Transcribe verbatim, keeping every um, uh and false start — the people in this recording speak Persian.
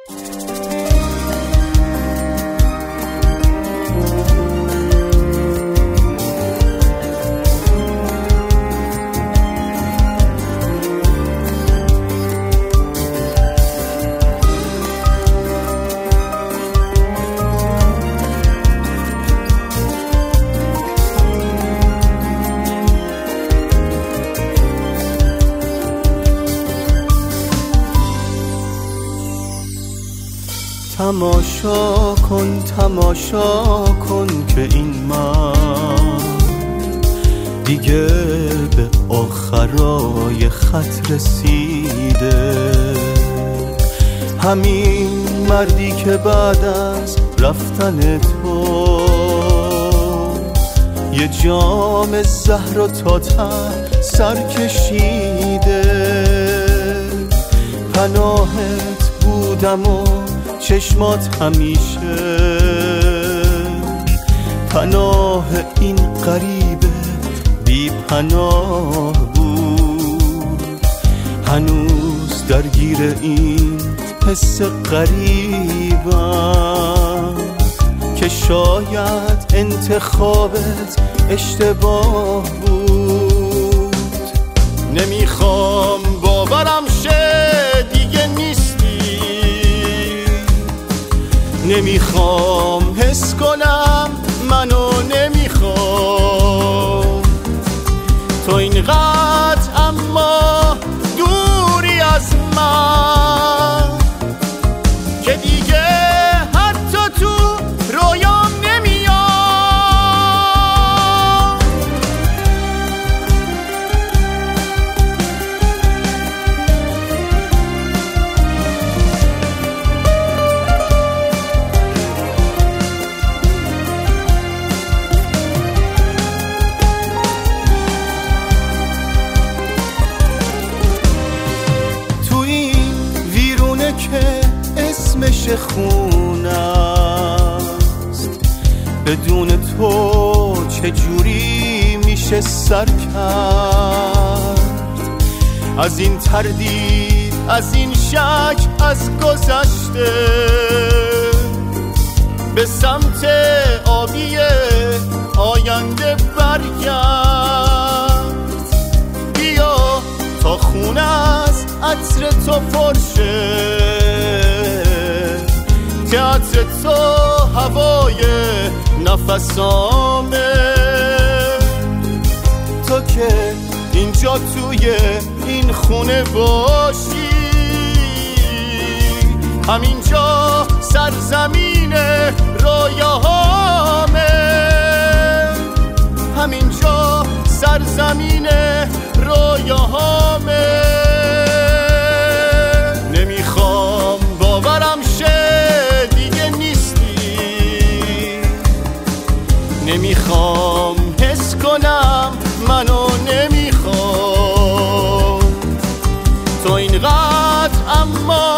تماشا کن تماشا کن که این من دیگه به آخرای خط رسیده. همین مردی که بعد از رفتن تو یه جام زهر و تا ته سر کشیده. پناهت بودم و چشمات همیشه پناه این غریبه بی پناه بود. هنوز درگیر این حس غریبم که شاید انتخابت اشتباه بود. نمیخوام باورم شه دیگه نیستی، نمیخوام حس کنم منو نمیخوام تو اینقدر اما دوری از من که دیگه حتی تو رویام نمیام. که اسمش خونه است بدون تو چجوری میشه سر کرد. از این تردید از این شک از گذشته به سمت آبی آینده برگرد. بیا تا خونه از عطر تو پرشه، تئاتر تو هوای نفسامه. تو که اینجا توی این خونه باشی، همینجا سرزمین رویاهامه، همینجا سرزمین رویاهامه. نمیخوام باورم شه دیگه نیستی، نمیخوام حس کنم منو نمیخوام تو اینقدر اما